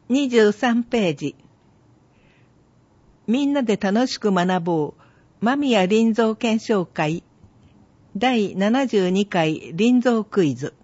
23ページ。みんなで楽しく学ぼう。間宮林蔵検証会。第72回林蔵クイズ。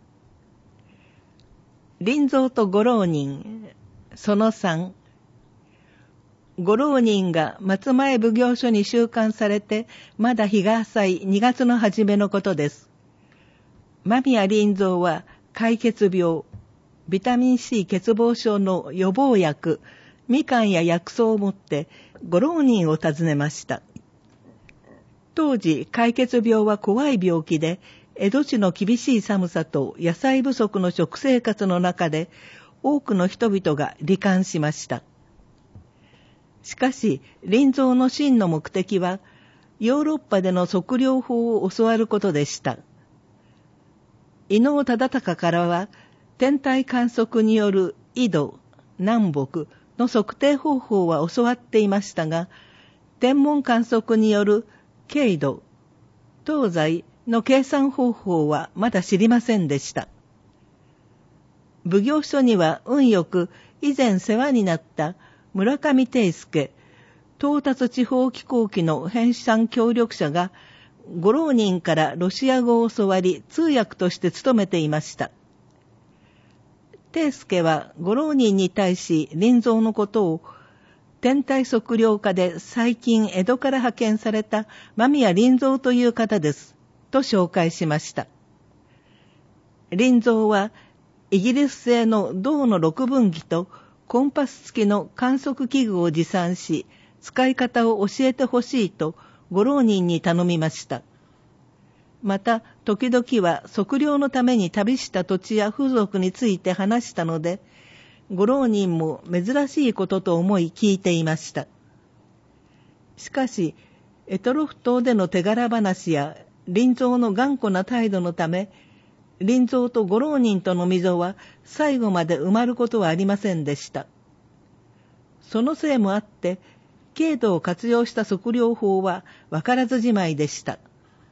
林蔵とご浪人。その3。ご浪人が松前奉行所に収監されて、まだ日が浅い2月の初めのことです。間宮林蔵は、潰血病、ビタミン C 欠乏症の予防薬、みかんや薬草を持ってご浪人を訪ねました。当時、潰血病は怖い病気で、江戸地の厳しい寒さと野菜不足の食生活の中で、多くの人々が罹患しました。しかし、林蔵の真の目的は、ヨーロッパでの測量法を教わることでした。伊能忠敬からは、天体観測による緯度、南北の測定方法は教わっていましたが、天文観測による経度、東西の計算方法はまだ知りませんでした。奉行所には運よく以前世話になった村上貞介、到達地方機構機の編纂協力者が、ご浪人からロシア語を教わり通訳として務めていました。貞介はご浪人に対し林蔵のことを、天体測量家で最近江戸から派遣された間宮林蔵という方です、と紹介しました。林蔵はイギリス製の銅の6分岐とコンパス付きの観測器具を持参し、使い方を教えてほしいとご浪人に頼みました。また、時々は測量のために旅した土地や風俗について話したので、ご浪人も珍しいことと思い聞いていました。しかし、択捉島での手柄話や林蔵の頑固な態度のため、林蔵とご浪人との溝は最後まで埋まることはありませんでした。そのせいもあって、経度を活用した測量法は分からずじまいでした。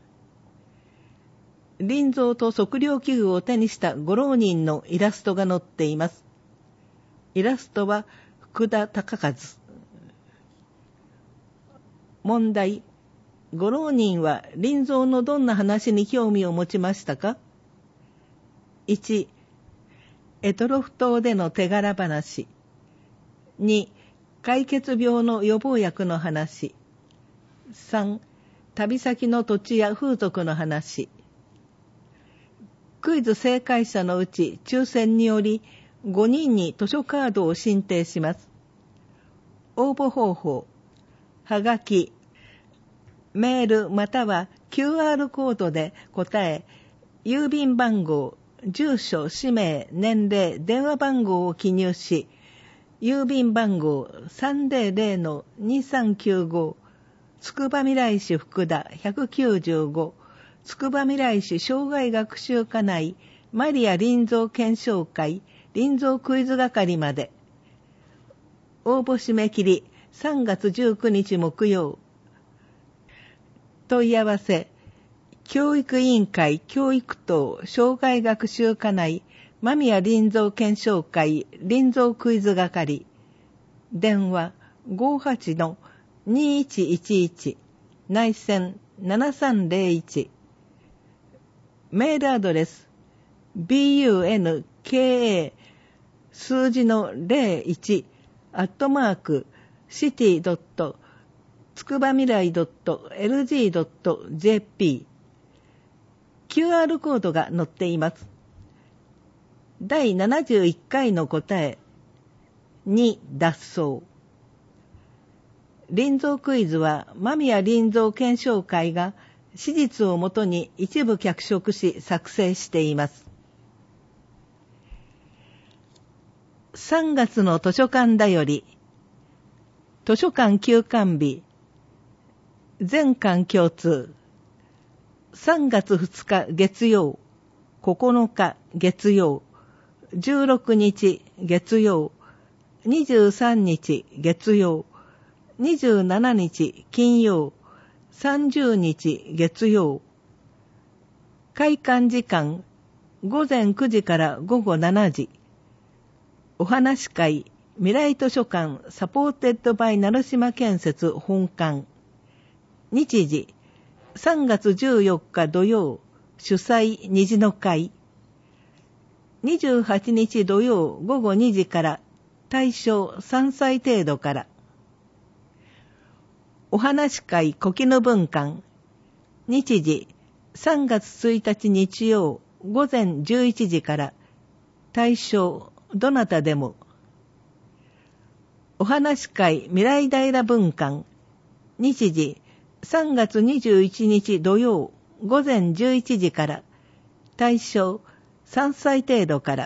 林蔵と測量器具を手にしたご浪人のイラストが載っています。イラストは福田隆和。問題。ご浪人は林蔵のどんな話に興味を持ちましたか？ 1. 択捉島での手柄話。2. 潰血病の予防薬の話。3. 旅先の土地や風俗の話。クイズ正解者のうち抽選により5人に図書カードを進呈します。応募方法。はがき、メールまたは QR コードで答え、郵便番号、住所、氏名、年齢、電話番号を記入し、郵便番号 300-2395 つくばみらい市福田195つくばみらい市障害学習課内マリア林蔵検証会林蔵クイズ係まで。応募締め切り3月19日木曜。問い合わせ、教育委員会教育等障害学習課内間宮林蔵検証会林蔵クイズ係。電話 58-2111 内線7301。メールアドレス bunka 数字の01@city. つくばみらい .lg.jp。 QR コードが載っています。第71回の答え2脱走。林蔵クイズは間宮林蔵検証会が史実をもとに一部脚色し作成しています。3月の図書館だより。図書館休館日。全館共通。3月2日月曜、9日月曜、16日月曜、23日月曜、27日金曜、30日月曜。開館時間午前9時から午後7時。お話会未来図書館サポーテッドバイ成島建設本館。日時、3月14日土曜、主催虹の会。28日土曜午後2時から、対象3歳程度から。お話会古絹文館。日時、3月1日日曜午前11時から、対象どなたでも。お話会未来平文館。日時、3月21日土曜午前11時から、対象3歳程度から。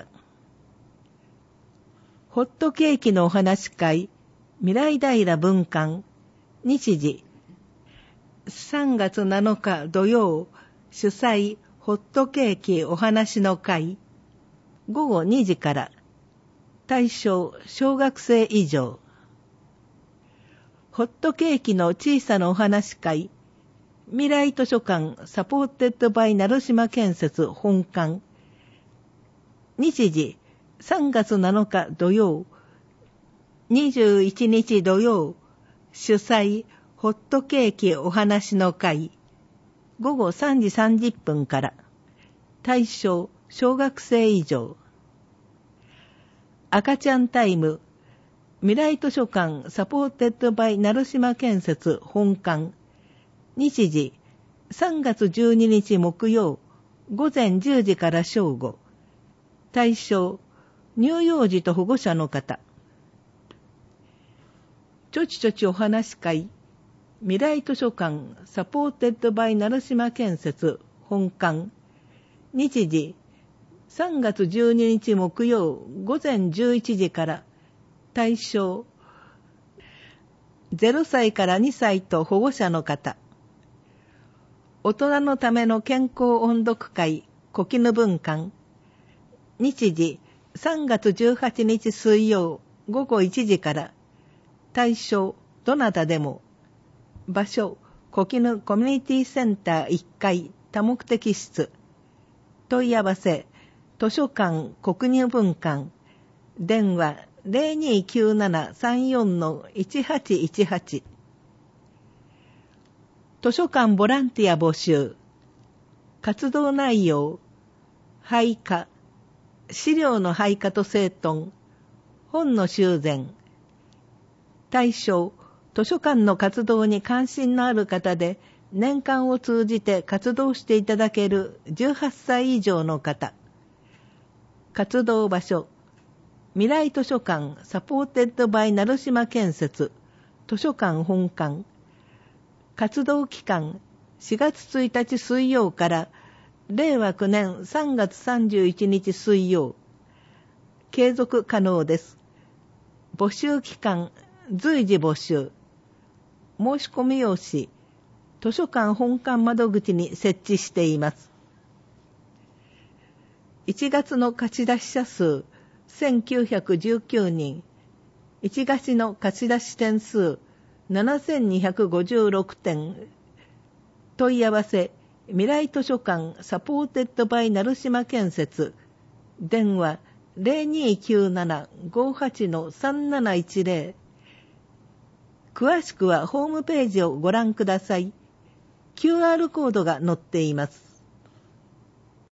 ホットケーキのお話会未来平文館。日時、3月7日土曜主催ホットケーキお話の会。午後2時から。対象小学生以上。ホットケーキの小さなお話会。未来図書館サポーテッドバイ成島建設本館。日時、3月7日土曜、21日土曜、主催ホットケーキお話の会。午後3時30分から。対象小学生以上。赤ちゃんタイム。未来図書館サポーテッドバイ成島建設本館。日時、3月12日木曜、午前10時から正午。対象、乳幼児と保護者の方。ちょちちょちお話会。未来図書館サポーテッドバイ成島建設本館。日時、3月12日木曜午前11時から。対象、0歳から2歳と保護者の方。大人のための健康音読会古絹文館。日時、3月18日水曜午後1時から。対象、どなたでも。場所、古絹コミュニティセンター1階多目的室。問い合わせ、図書館古絹文館。電話、029734-1818。図書館ボランティア募集。活動内容、配下、資料の配下と整頓、本の修繕。対象、図書館の活動に関心のある方で、年間を通じて活動していただける18歳以上の方。活動場所、未来図書館サポーテッドバイ成島建設図書館本館。活動期間4月1日水曜から令和9年3月31日水曜。継続可能です。募集期間随時募集。申し込み用紙、図書館本館窓口に設置しています。1月の貸し出し者数1919人、1月の貸し出し点数7256点。問い合わせ、未来図書館サポーテッドバイ成島建設。電話0297-58-3710。詳しくはホームページをご覧ください。QR コードが載っています。